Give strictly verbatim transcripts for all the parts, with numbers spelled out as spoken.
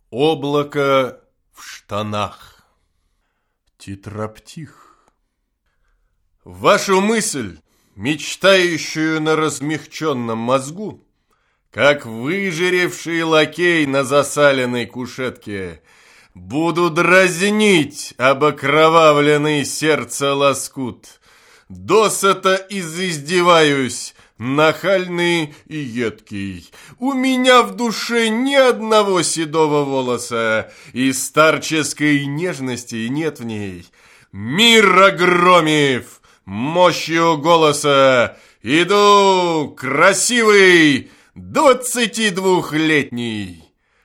Облако в штанах. Тетраптих. Вашу мысль, мечтающую на размягченном мозгу, как выжиревший лакей на засаленной кушетке, буду дразнить об окровавленный сердце лоскут. Досыта изиздеваюсь, нахальный и едкий. У меня в душе ни одного седого волоса, и старческой нежности нет в ней. Мир огромив мощью голоса, иду красивый двадцатидвухлетний.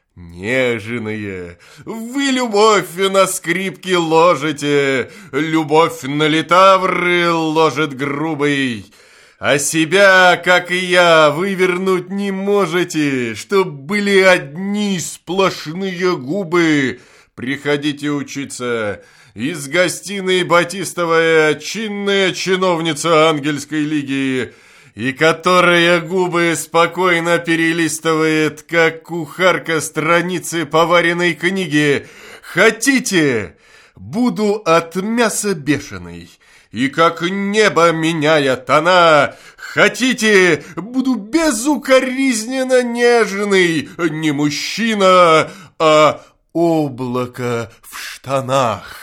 Нежные, вы любовь на скрипке ложите, любовь на литавры ложит грубый. А себя, как и я, вывернуть не можете, чтоб были одни сплошные губы. Приходите учиться. Из гостиной Батистовая чинная чиновница Ангельской лиги, и которая губы спокойно перелистывает, как кухарка страницы поваренной книги. Хотите? Буду от мяса бешеный, и как небо меняя тона. Хотите? Буду безукоризненно нежный, не мужчина, а облако в штанах.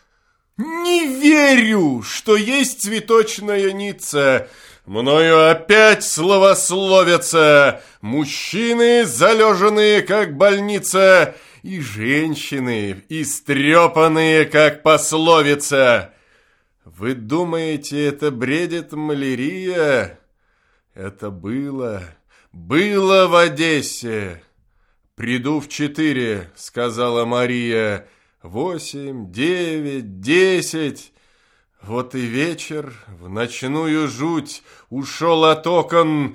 Не верю, что есть цветочная ница. Мною опять словословятся мужчины, залеженные, как больница, и женщины, истрепанные, как пословица. Вы думаете, это бредит малярия? Это было, было в Одессе. «Приду в четыре», — сказала Мария. «Восемь, девять, десять». Вот и вечер в ночную жуть ушел от окон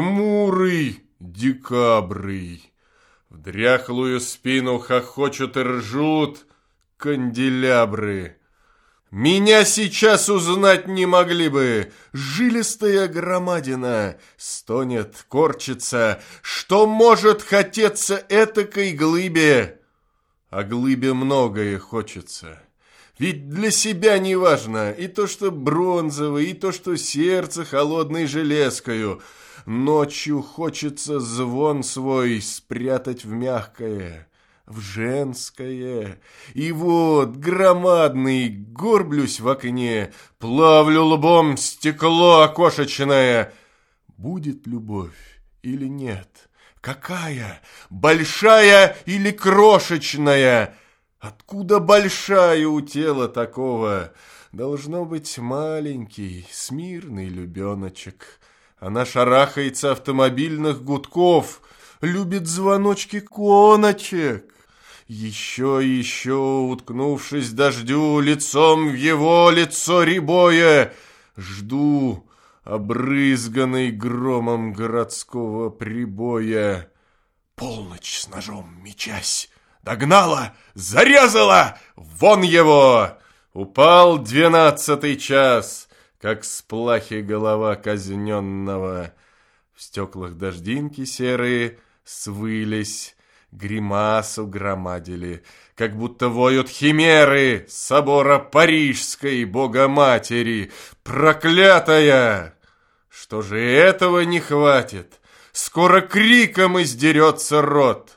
хмурый декабрый. В дряхлую спину хохочут и ржут канделябры. Меня сейчас узнать не могли бы. Жилистая громадина стонет, корчится. Что может хотеться этакой глыбе? А глыбе многое хочется. Ведь для себя не важно и то, что бронзовый, и то, что сердце холодной железкою. Ночью хочется звон свой спрятать в мягкое, в женское. И вот, громадный, горблюсь в окне, плавлю лбом стекло окошечное. Будет любовь или нет? Какая? Большая или крошечная? Откуда большая у тела такого? Должно быть маленький, смирный любеночек. Она шарахается автомобильных гудков, любит звоночки коночек. Еще и еще, уткнувшись дождю, лицом в его лицо рябое, жду обрызганный громом городского прибоя. Полночь с ножом мечась. Догнала, зарезала, вон его! Упал двенадцатый час, как с плахи голова казненного. В стеклах дождинки серые свылись, гримасу громадили, как будто воют химеры собора Парижской Богоматери. Проклятая! Что же этого не хватит? Скоро криком издерется рот.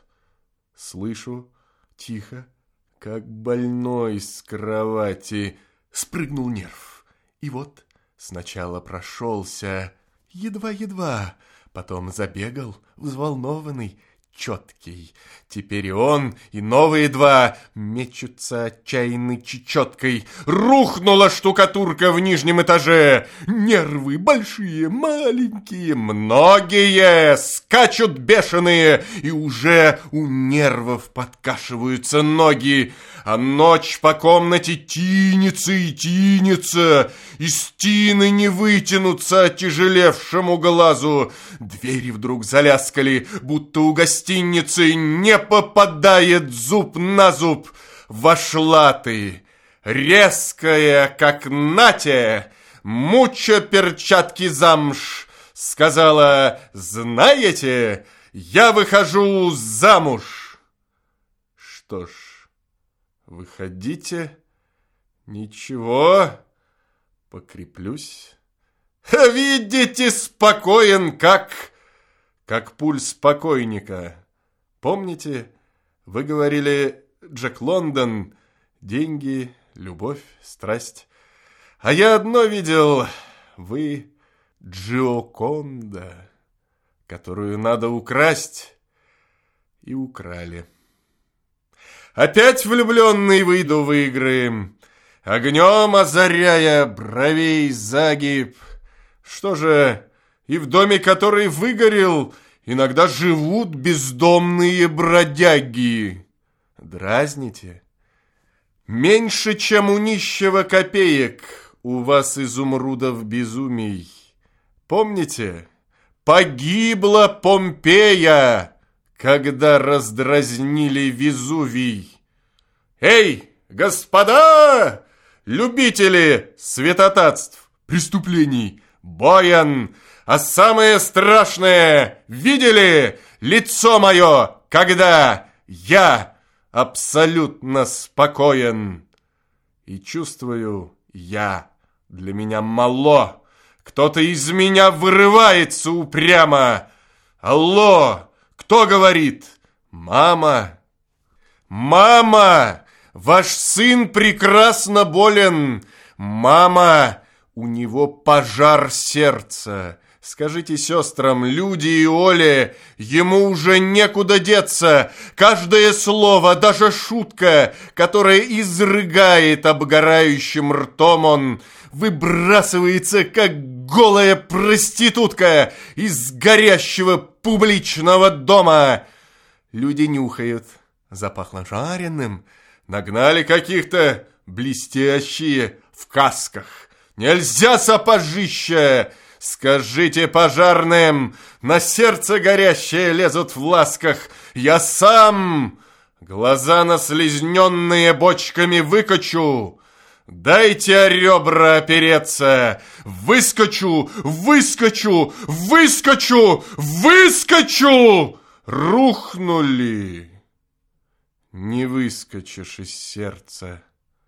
Слышу, тихо, как больной с кровати, спрыгнул нерв. И вот сначала прошелся едва-едва, потом забегал взволнованный, четкий. Теперь и он, и новые два мечутся отчаянной чечеткой. Рухнула штукатурка в нижнем этаже. Нервы большие, маленькие, многие, скачут бешеные, и уже у нервов подкашиваются ноги. А ночь по комнате тинется и тинется, и стены не вытянутся оттяжелевшему глазу. Двери вдруг заляскали, будто у гостиницы, не попадает зуб на зуб. Вошла ты, резкая, как Натя, муча перчатки замш, сказала: знаете, я выхожу замуж. Что ж, выходите. Ничего, покреплюсь. Видите, спокоен, как... как пульс покойника. Помните, вы говорили, Джек Лондон, деньги, любовь, страсть. А я одно видел, вы Джиоконда, которую надо украсть, и украли. Опять влюбленный выйду в игры, огнем озаряя бровей загиб. Что же, и в доме, который выгорел, иногда живут бездомные бродяги. Дразните? Меньше, чем у нищего копеек, у вас изумрудов безумий. Помните? Погибла Помпея, когда раздразнили Везувий. Эй, господа, любители святотатств, преступлений, боян, а самое страшное, видели лицо мое, когда я абсолютно спокоен? И чувствую, я, для меня мало. Кто-то из меня вырывается упрямо. Алло, кто говорит? Мама. Мама, ваш сын прекрасно болен. Мама, у него пожар сердца. Скажите сестрам, Люде и Оле, ему уже некуда деться. Каждое слово, даже шутка, которая изрыгает обгорающим ртом он, выбрасывается, как голая проститутка из горящего публичного дома. Люди нюхают. Запахло жареным. Нагнали каких-то блестящие в касках. Нельзя, сапожища! Скажите пожарным, на сердце горящее лезут в ласках. Я сам глаза наслизненные бочками выкачу. Дайте о ребра опереться. Выскочу, выскочу, выскочу, выскочу. Рухнули. Не выскочишь из сердца.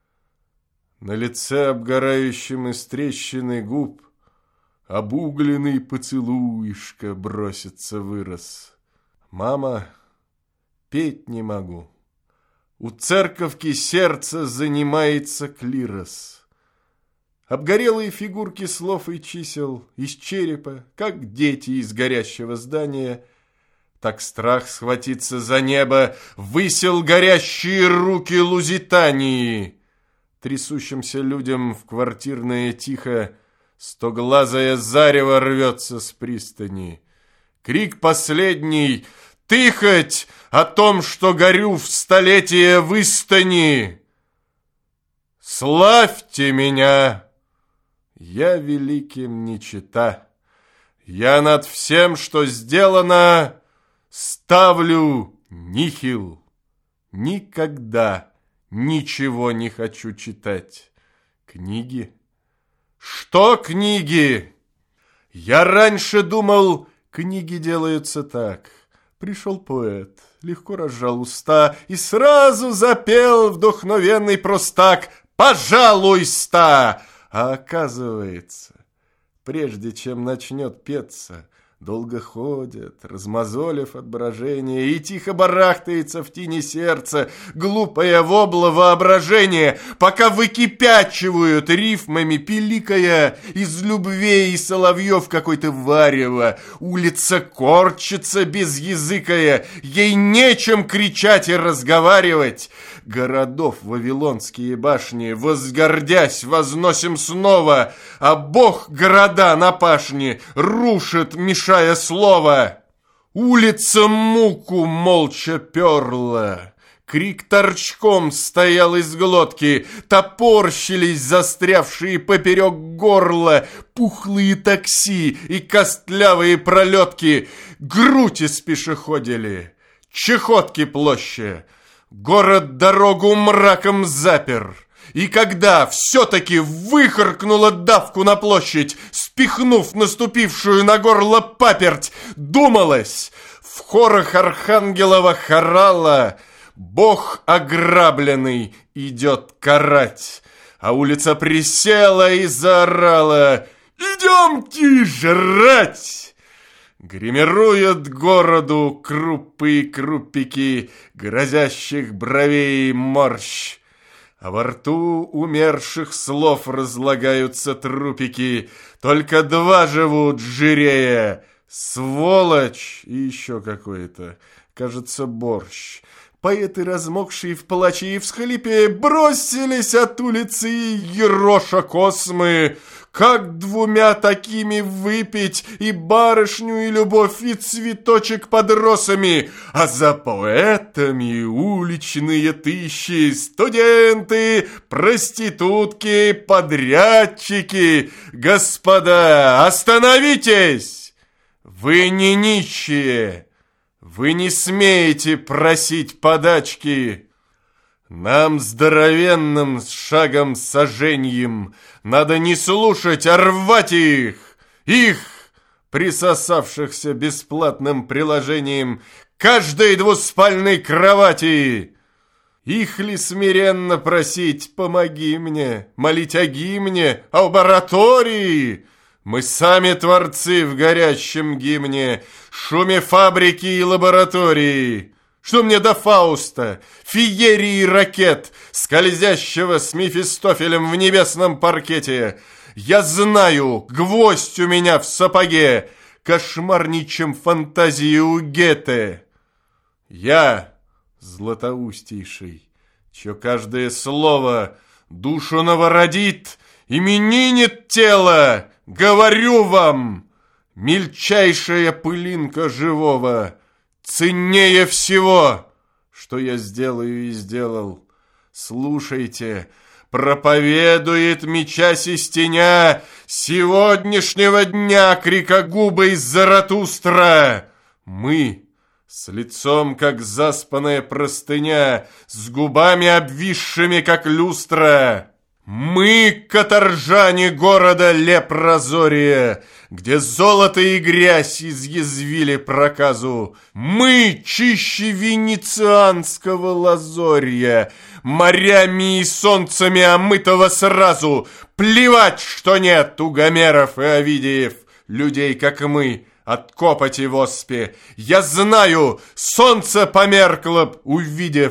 На лице обгорающем из трещины губ обугленный поцелуишка бросится вырос. Мама, петь не могу. У церковки сердце занимается клирос. Обгорелые фигурки слов и чисел из черепа, как дети из горящего здания. Так страх схватиться за небо высел горящие руки Лузитании. Трясущимся людям в квартирное тихо стоглазое зарево рвется с пристани. Крик последний: «Ты хоть о том, что горю в столетие выстани! Славьте меня! Я великим не чета. Я над всем, что сделано, ставлю нихил. Никогда ничего не хочу читать. Книги? Что книги? Я раньше думал, книги делаются так. Пришел поэт, легко разжал уста и сразу запел вдохновенный простак «Пожалуйста!» А оказывается, прежде чем начнет петься, долго ходят, размозолив от брожения, и тихо барахтается в тени сердца глупое вобло воображения, пока выкипячивают рифмами, пиликая из любвей и соловьев какой-то варево. Улица корчится безязыкая, ей нечем кричать и разговаривать. Городов вавилонские башни, возгордясь, возносим снова, а Бог города на пашне рушит, мешая слово. Улица муку молча перла, крик торчком стоял из глотки, топорщились застрявшие поперек горла пухлые такси и костлявые пролетки, грудь из пешеходили, чехотки площадь. Город дорогу мраком запер, и когда все-таки выхаркнула давку на площадь, спихнув наступившую на горло паперть, думалось, в хорах архангелова хорала Бог ограбленный идет карать. А улица присела и заорала: «Идемте жрать!» Гримируют городу крупы и крупики грозящих бровей морщ. А во рту умерших слов разлагаются трупики. Только два живут жирея: сволочь и еще какой-то, кажется, борщ. Поэты, размокшие в плаче и в всхлипе, бросились от улицы ероша космы. Как двумя такими выпить и барышню, и любовь, и цветочек под росами? А за поэтами уличные тыщи, студенты, проститутки, подрядчики. Господа, остановитесь! Вы не нищие, вы не смеете просить подачки. Нам здоровенным шагом соженьем надо не слушать, а рвать их, их, присосавшихся бесплатным приложением к каждой двуспальной кровати. Их ли смиренно просить: помоги мне, молить о гимне, об оратории? Мы сами творцы в горящем гимне, шуме фабрики и лаборатории. Что мне до Фауста, феерии ракет, скользящего с Мефистофелем в небесном паркете? Я знаю, гвоздь у меня в сапоге, кошмарней, чем фантазии у Гете. Я, златоустейший, чье каждое слово душу новородит, именинит тело, говорю вам, мельчайшая пылинка живого ценнее всего, что я сделаю и сделал. Слушайте, проповедует, мечась из теня сегодняшнего дня, крикогубый Заратустра. Мы с лицом, как заспанная простыня, с губами обвисшими, как люстра. Мы, каторжане города Лепрозория, где золото и грязь изъязвили проказу. Мы, чище венецианского лазорья, морями и солнцами омытого сразу. Плевать, что нет у Гомеров и Овидиев людей, как мы, от копоти в оспе. Я знаю, солнце померкло б, увидев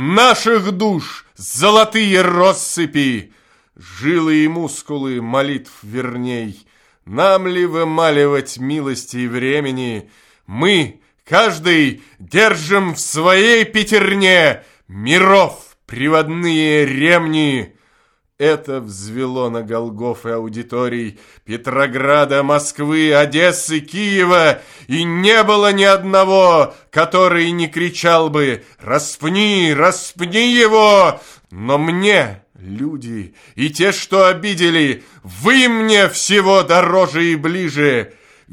наших душ золотые россыпи. Жилы и мускулы молитв верней. Нам ли вымаливать милости и времени? Мы, каждый, держим в своей пятерне миров приводные ремни. Это взвело на Голгофы аудиторий Петрограда, Москвы, Одессы, Киева, и не было ни одного, который не кричал бы: «Распни, распни его!» Но мне, люди, и те, что обидели, вы мне всего дороже и ближе.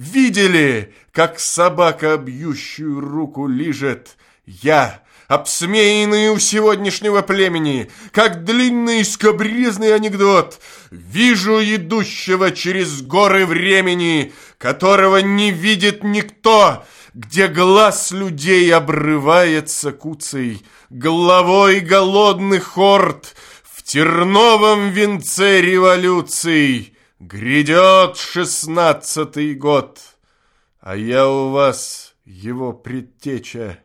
Видели, как собака бьющую руку лижет? Я, обсмеянный у сегодняшнего племени, как длинный скабрезный анекдот, вижу идущего через горы времени, которого не видит никто, где глаз людей обрывается куцей, головой голодных орд в терновом венце революций. Грядет шестнадцатый год, а я у вас его предтеча.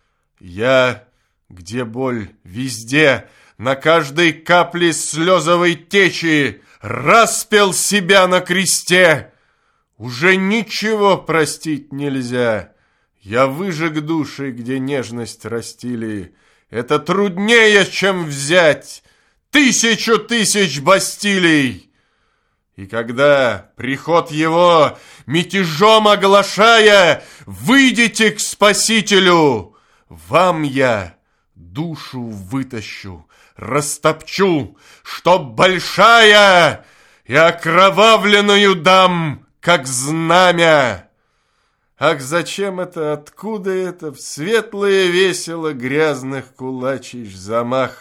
Я, где боль, везде, на каждой капле слезовой течи, распял себя на кресте. Уже ничего простить нельзя. Я выжег души, где нежность растили. Это труднее, чем взять тысячу тысяч Бастилий. И когда приход его, мятежом оглашая, выйдете к Спасителю, вам я душу вытащу, растопчу, чтоб большая, и окровавленную дам, как знамя. Ах, зачем это, откуда это в светлое весело грязных кулачищ замах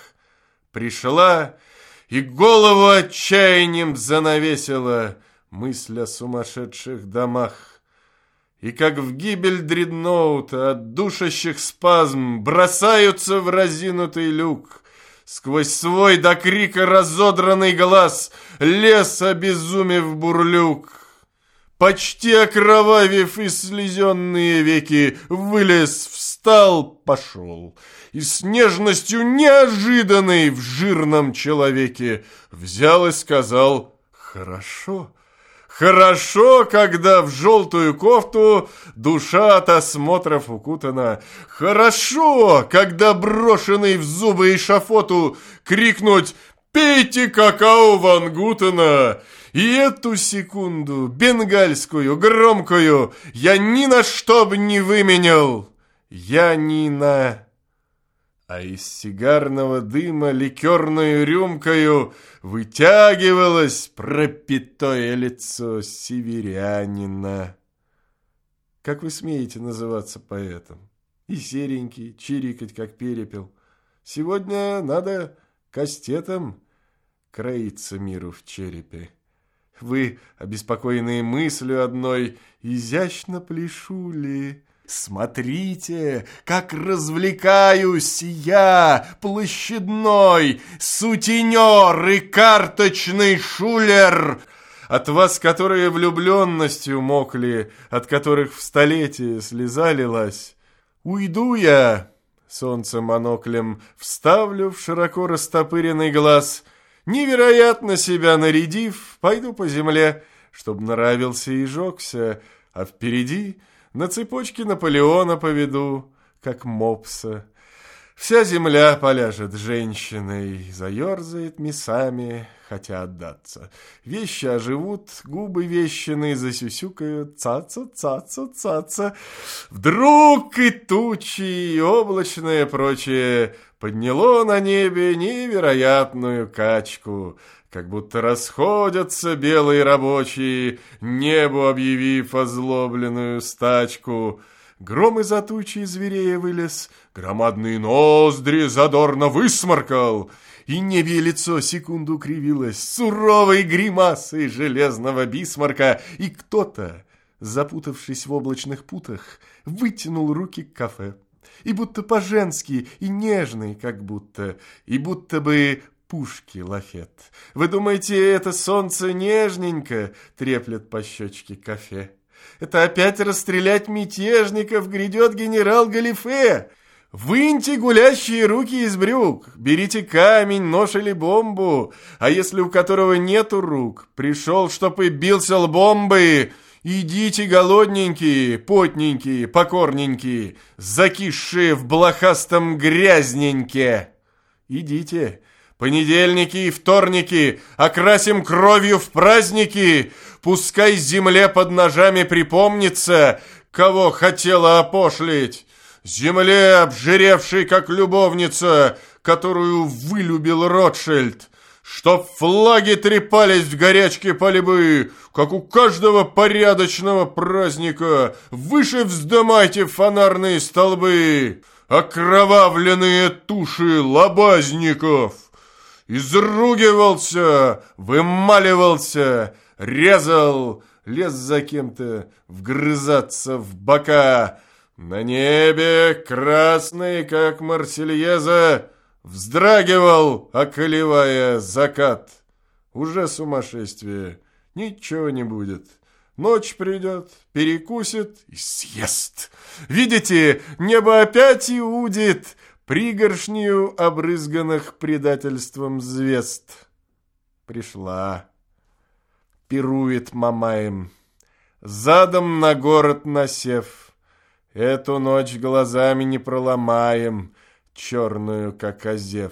пришла и голову отчаянием занавесила мысль о сумасшедших домах? И как в гибель дредноута от душащих спазм бросаются в разинутый люк. Сквозь свой до крика разодранный глаз лес, обезумев бурлюк. Почти окровавив и слезенные веки, вылез, встал, пошел. И с нежностью неожиданной в жирном человеке взял и сказал: «Хорошо». Хорошо, когда в желтую кофту душа от осмотров укутана. Хорошо, когда брошенный в зубы эшафоту крикнуть: «Пейте какао Ван Гутена!» И эту секунду, бенгальскую, громкую, я ни на что бы не выменял. Я ни на... А из сигарного дыма ликерную рюмкою вытягивалось пропитое лицо северянина. Как вы смеете называться поэтом? И серенький, чирикать, как перепел. Сегодня надо кастетом кроиться миру в черепе. Вы, обеспокоенные мыслью одной, изящно пляшули. Смотрите, как развлекаюсь я, площадной сутенер и карточный шулер, от вас, которые влюбленностью мокли, от которых в столетие слеза лилась. Уйду я, солнце моноклем вставлю в широко растопыренный глаз, невероятно себя нарядив, пойду по земле, чтоб нравился и жёгся, а впереди на цепочке Наполеона поведу, как мопса. Вся земля поляжет женщиной, заерзает мясами, хотя отдаться. Вещи оживут, губы вещины засюсюкают, цаца, цаца, цаца. Вдруг и тучи, и облачное прочее подняло на небе невероятную качку, как будто расходятся белые рабочие, небу объявив озлобленную стачку. Гром из-за тучи зверея вылез, громадные ноздри задорно высморкал, и небе лицо секунду кривилось суровой гримасой железного Бисмарка, и кто-то, запутавшись в облачных путах, вытянул руки к кафе, и будто по-женски, и нежный, как будто, и будто бы пушки лафет. Вы думаете, это солнце нежненько треплет по щечке кафе? Это опять расстрелять мятежников грядет генерал Галифе. Выньте гулящие руки из брюк, берите камень, нож или бомбу, а если у которого нету рук, пришел, чтоб и бился лбом бы, идите голодненькие, потненькие, покорненькие, закисшие в блохастом грязненьке. Идите. Понедельники и вторники окрасим кровью в праздники, пускай земле под ножами припомнится, кого хотела опошлить. Земле, обжиревшей как любовница, которую вылюбил Ротшильд, чтоб флаги трепались в горячке полебы, как у каждого порядочного праздника. Выше вздымайте фонарные столбы, окровавленные туши лобазников. Изругивался, вымаливался, резал, лез за кем-то вгрызаться в бока. На небе, красный, как Марсельеза, вздрагивал, околевая закат. Уже сумасшествие, ничего не будет. Ночь придет, перекусит и съест. Видите, небо опять иудит пригоршню обрызганных предательством звезд. Пришла, пирует Мамаем, задом на город насев. Эту ночь глазами не проломаем, черную, как озев.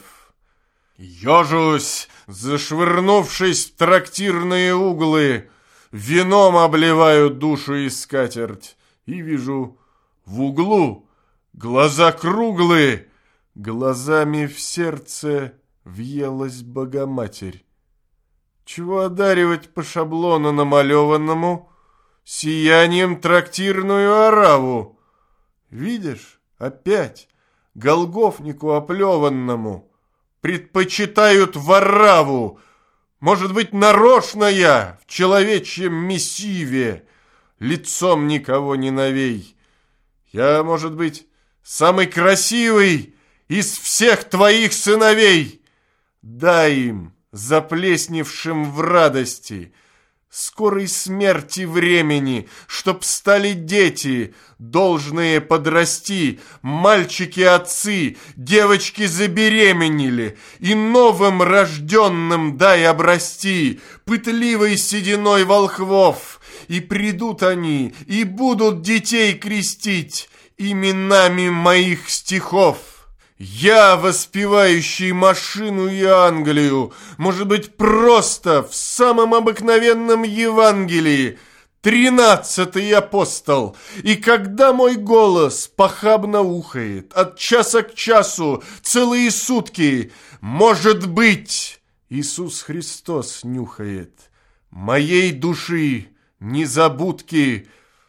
Ёжусь, зашвырнувшись в трактирные углы, вином обливаю душу и скатерть, и вижу в углу глаза круглые, глазами в сердце въелась Богоматерь. Чего одаривать по шаблону намалеванному сиянием трактирную ораву? Видишь, опять голгофнику оплеванному предпочитают вораву. Может быть, нарочно я в человечьем мессиве лицом никого не навей. Я, может быть, самый красивый из всех твоих сыновей. Дай им, заплесневшим в радости, скорой смерти времени, чтоб стали дети, должные подрасти, мальчики-отцы, девочки забеременели, и новым рожденным дай обрасти, пытливой сединой волхвов, и придут они, и будут детей крестить именами моих стихов. Я, воспевающий машину и Англию, может быть, просто в самом обыкновенном Евангелии, тринадцатый апостол, и когда мой голос похабно ухает от часа к часу целые сутки, может быть, Иисус Христос нюхает моей души незабудки.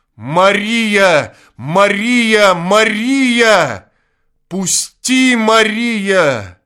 Мария, Мария, Мария! Пусти, Мария!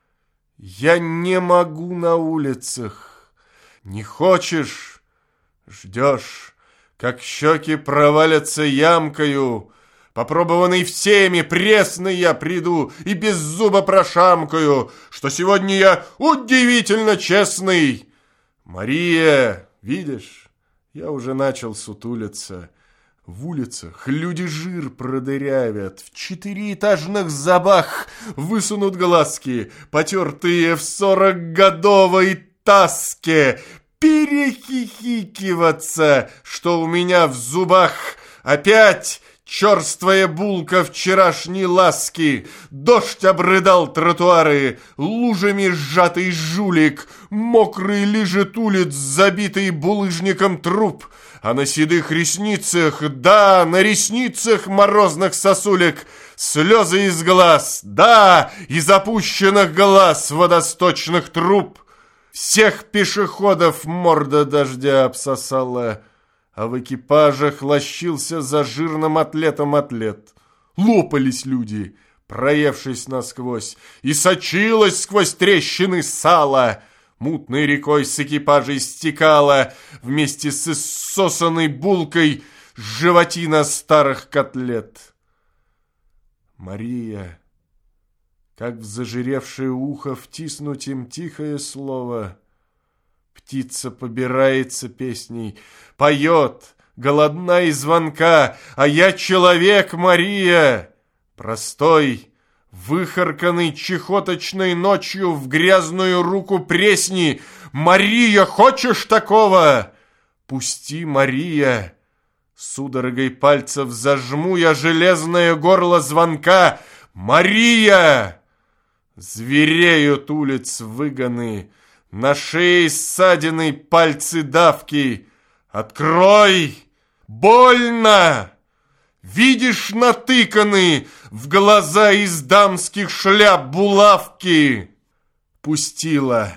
Я не могу на улицах. Не хочешь? Ждешь, как щеки провалятся ямкою. Попробованный всеми, пресный я приду и без зуба прошамкаю, что сегодня я удивительно честный. Мария, видишь, я уже начал сутулиться. В улицах люди жир продырявят, в четыреэтажных забах высунут глазки, потертые в сорокгодовой таске, перехихикиваться, что у меня в зубах опять черствая булка вчерашней ласки. Дождь обрыдал тротуары, лужами сжатый жулик, мокрый лежит улиц, забитый булыжником труп. А на седых ресницах, да, на ресницах морозных сосулек слезы из глаз, да, из опущенных глаз водосточных труб. Всех пешеходов морда дождя обсосала, а в экипажах лощился за жирным атлетом атлет. Лопались люди, проевшись насквозь, и сочилось сквозь трещины сало. Мутной рекой с экипажей стекала вместе с иссосанной булкой животина старых котлет. Мария, как в зажиревшее ухо втиснуть им тихое слово. Птица побирается песней, поет, голодна и звонка, а я человек, Мария, простой, выхарканный чехоточной ночью в грязную руку пресни. Мария, хочешь такого? Пусти, Мария. Судорогой пальцев зажму я железное горло звонка. Мария! Звереют улиц выгоны, на шее ссадины, пальцы давки. Открой! Больно! Видишь, натыканы в глаза из дамских шляп булавки. Пустила.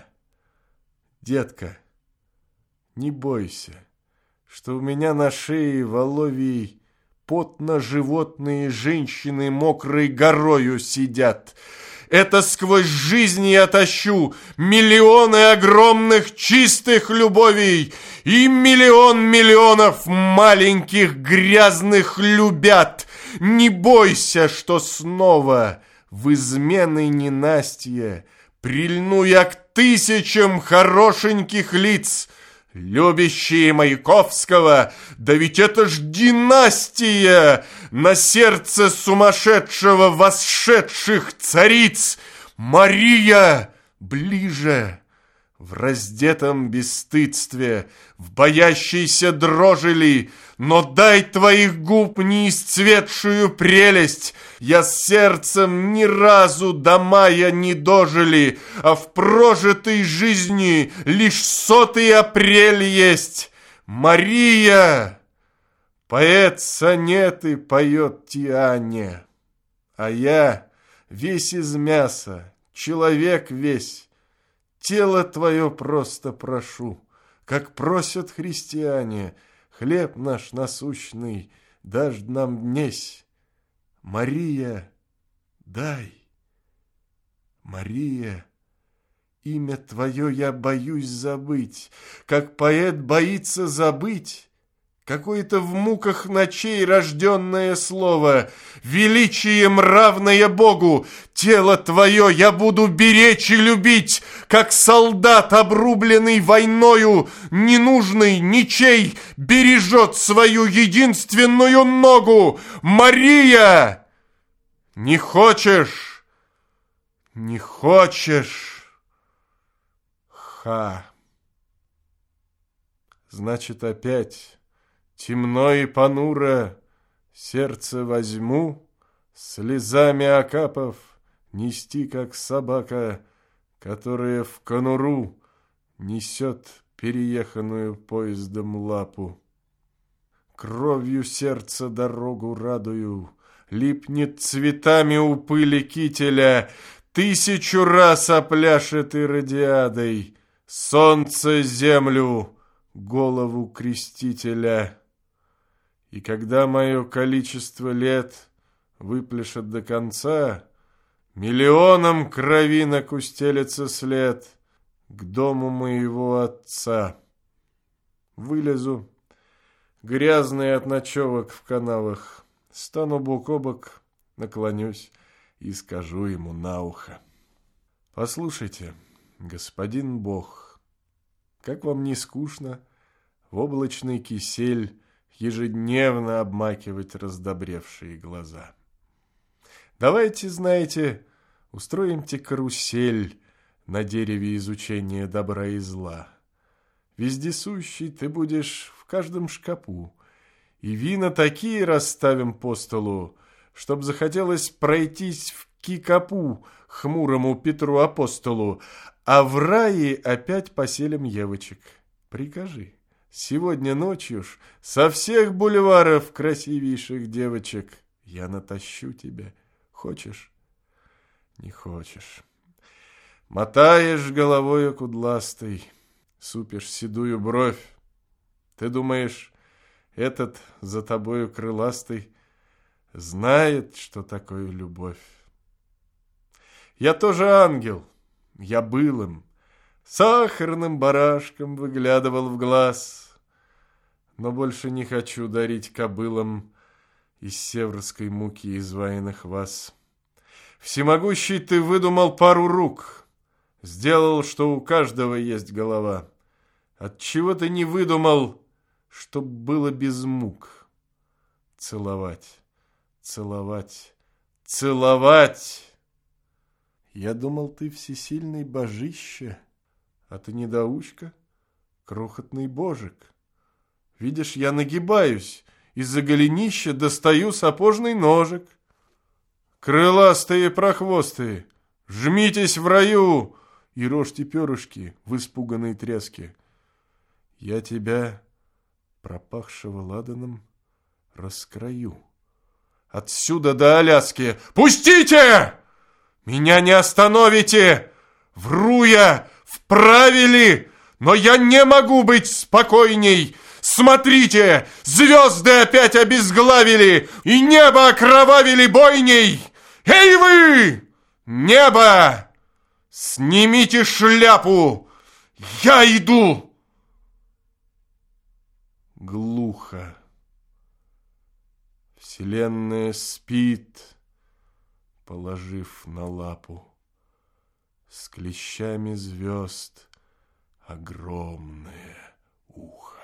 Детка, не бойся, что у меня на шее воловьей потно-животные женщины мокрой горою сидят. Это сквозь жизнь я тащу миллионы огромных чистых любовей и миллион миллионов маленьких грязных любят. Не бойся, что снова в измены ненастья прильну я к тысячам хорошеньких лиц, любящие Маяковского. Да ведь это ж династия на сердце сумасшедшего восшедших цариц. Мария, ближе! В раздетом бесстыдстве, в боящейся дрожи, но дай твоих губ неисцветшую прелесть. Я с сердцем ни разу до мая не дожили, а в прожитой жизни лишь сотый апрель есть. Мария! Поэт сонеты поет Тиане, а я весь из мяса, человек весь. Тело твое просто прошу, как просят христиане, хлеб наш насущный дашь нам днесь. Мария, дай. Мария, имя твое я боюсь забыть, как поэт боится забыть, какое-то в муках ночей рожденное слово, величием равное Богу. Тело твое я буду беречь и любить, как солдат, обрубленный войною, ненужный, ничей, бережет свою единственную ногу. Мария! Не хочешь? Не хочешь? Ха! Значит, опять темно и понуро сердце возьму, слезами окапав, нести, как собака, которая в конуру несет перееханную поездом лапу. Кровью сердца дорогу радую, липнет цветами у пыли кителя, тысячу раз опляшет иродиадой солнце землю, голову крестителя. И когда мое количество лет выпляшет до конца, миллионом кровинок устелится след к дому моего отца. Вылезу, грязный от ночевок в канавах, стану бок о бок, наклонюсь и скажу ему на ухо: послушайте, господин Бог, как вам не скучно в облачный кисель ежедневно обмакивать раздобревшие глаза? Давайте, знаете, устроимте карусель на дереве изучения добра и зла. Вездесущий ты будешь в каждом шкапу, и вина такие расставим по столу, чтоб захотелось пройтись в кикапу хмурому Петру Апостолу, а в рае опять поселим девочек. Прикажи, сегодня ночью ж со всех бульваров красивейших девочек я натащу тебя. Хочешь? Не хочешь. Мотаешь головою кудластой, супишь седую бровь. Ты думаешь, этот за тобою крыластый знает, что такое любовь? Я тоже ангел, я был им, сахарным барашком выглядывал в глаз, но больше не хочу дарить кобылам из северской муки изваянных вас. Всемогущий ты выдумал пару рук, сделал, что у каждого есть голова. Отчего ты не выдумал, чтоб было без мук? Целовать, целовать, целовать. Я думал, ты всесильный божище, а ты недоучка, крохотный божик. Видишь, я нагибаюсь, из-за голенища достаю сапожный ножик. Крыластые прохвостые, жмитесь в раю и рожьте перышки в испуганной тряске. Я тебя, пропахшего ладаном, раскрою. Отсюда до Аляски. Пустите! Меня не остановите! Вру я, вправе ли? Но я не могу быть спокойней. Смотрите, звезды опять обезглавили, и небо окровавили бойней. Эй вы, небо, снимите шляпу, я иду. Глухо. Вселенная спит, положив на лапу с клещами звезд огромное ухо.